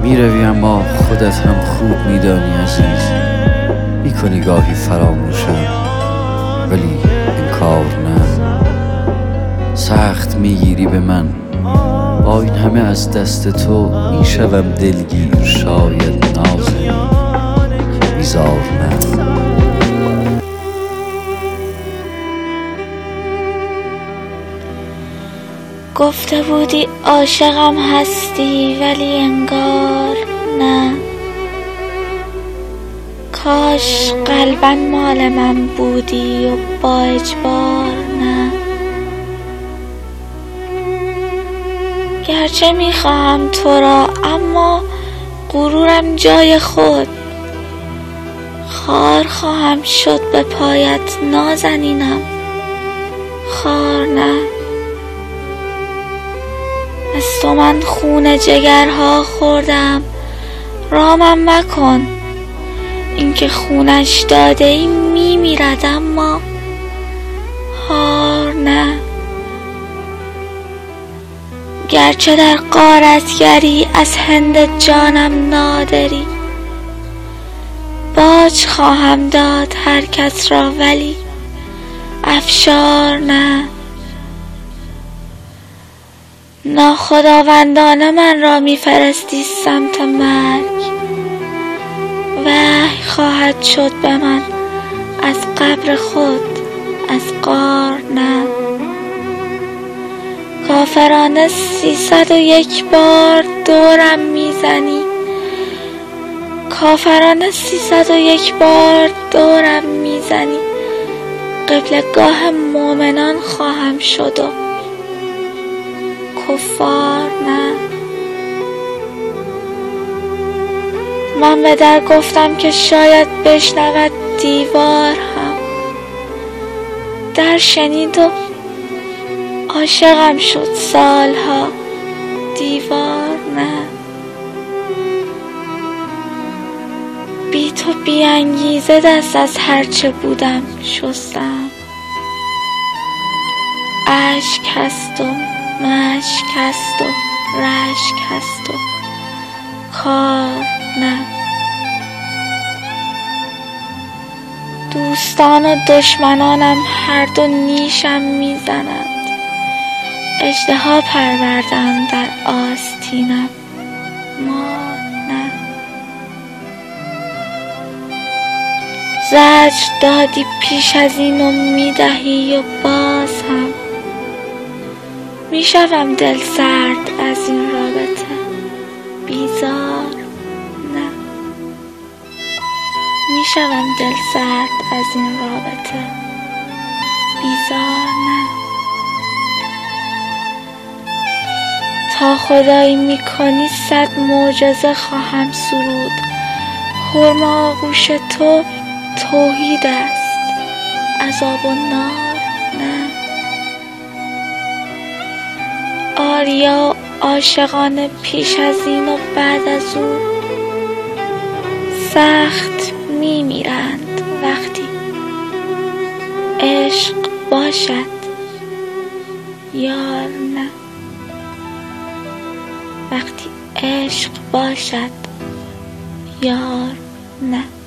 میروی اما خودت هم خوب میدانی عزیز، میکنی گاهی فراموشم ولی انکار نه. سخت میگیری به من، با این همه از دست تو میشوم دلگیر، شاید نازنین بیزار نه. گفته بودی عاشقم هستی ولی انگار نه. کاش قلبا مال من بودی و با اجبار نه. گرچه میخواهم تو را اما غرورم جای خود. خار خواهم شد به پایت نازنینم، خار نه. از تو من خون جگرها خوردم، رامم مکن. اینکه خونش داده ای میمیرد اما هار نه. گرچه در غارتگری از هند جانم نادری، باج خواهم داد هر کس را ولی افشار نه. ناخداوندانه من را میفرستی سمت مرگ، وحی خواهد شد به من از قبر خود، از غار نه. کافرانه 301 بار دورم میزنی، کافرانه 301 بار دورم میزنی. قبلگاه مؤمنان خواهم شد و کفار نه. من به در گفتم که شاید بشنود دیوار هم، در شنید و عاشقم شد سالها، دیوار نه. بی تو بی انگیزه دست از هرچه بودم شستم. اشک هست و مشک هست و رشک هست و کار نه. دوستان و دشمنانم هر دو نیشم میزنند، اژدها پروردند در آستینم، مار نه. زجر دادی پیش از این و میدهی و باز هم میشوم دل سرد از این رابطه، بیزار نه. میشوم دل سرد از این رابطه، بیزار نه. تا خدایی میکنی 100 معجزه خواهم سرود. حرم آغوش تو توحید است، عذاب و نار نه. آریا عاشقانه پیش از این و بعد از او سخت میمیرند وقتی عشق باشد یار نه. وقتی عشق باشد یار نه.